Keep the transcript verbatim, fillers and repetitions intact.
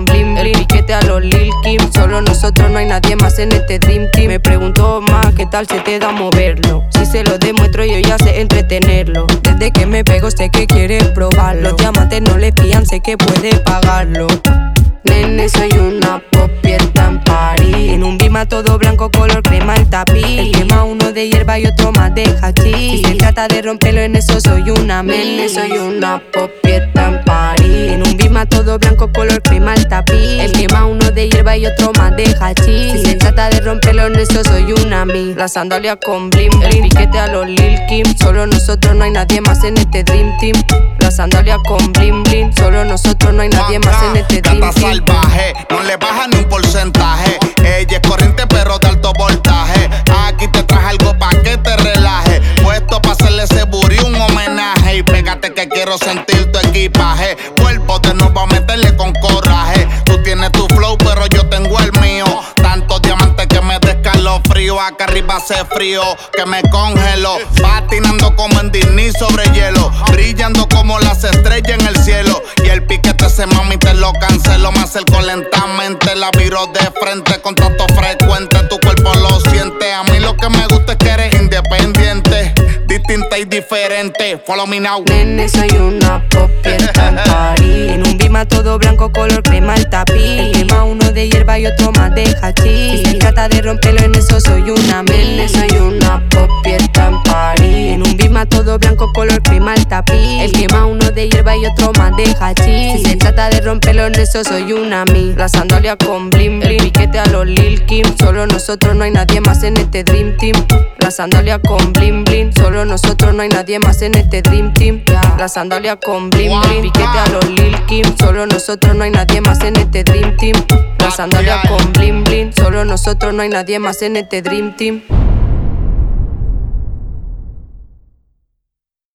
con bling bling. El piquete a los Lil Kim. Solo nosotros, no hay nadie más en este Dream Team. Me preguntó más, ¿qué tal se te da moverlo? Si se lo demuestro yo ya sé entretenerlo. Desde que me pego sé que quiere probarlo. Los diamantes no le fían, sé que puede pagarlo. Nene, soy una popi, está en París. En un bima todo blanco, color crema el tapiz. El quema uno de hierba y otro más de hachís. Si se trata de romperlo en eso soy una Nene, soy una popi, está en París. En un bima todo blanco, color crema el tapiz. El quema uno de hierba y otro más de hachís. Si se trata de romperlo en eso soy una mi. La sandalia con bling bling. El piquete a los Lil Kim. Solo nosotros, no hay nadie más en este Dream Team. La sandalia con bling bling. Solo nosotros, no hay nadie más en este Dream Team. Salvaje, no le baja ni un porcentaje. Ella es corriente pero de alto voltaje. Aquí te traje algo pa' que te relaje. Puesto pa' hacerle ese booty un homenaje. Y pégate que quiero sentir tu equipaje. Cuerpo de nuevo a meterle con coraje. Tú tienes tu flow pero yo tengo el mío. Tantos diamantes que me descalofrío. Acá arriba hace frío que me congelo. Patinando como en Disney sobre hielo. Brillando como las estrellas en el cielo. Y el piquete ese mami te lo cancelo. Me acerco lentamente, la viro de frente. Contacto frecuente, tu cuerpo lo siente. A mí lo que me gusta es que eres independiente, distinta y diferente. Follow me now. Nene, soy una popi, está en París. En un bima todo blanco, color crema el tapiz. El quema uno de hierba y otro más de hachís. Si se trata de romperlo en eso soy una Nene, soy una popi, está en París. En un bima todo blanco, color crema el tapiz. El quema uno de hierba y otro más de hachís. Si se trata de romperlo en eso soy una mi. La sandalia con bling bling. El piquete a los Lil Kim. Solo nosotros, no hay nadie más en este Dream Team. La sandalia con bling bling. Solo nosotros, no hay nadie más en este Dream Team. La sandalia con bling bling. Piquete a los Lil Kim. Solo nosotros, no hay nadie más en este Dream Team. La sandalia con bling bling. Solo nosotros, no hay nadie más en este Dream Team.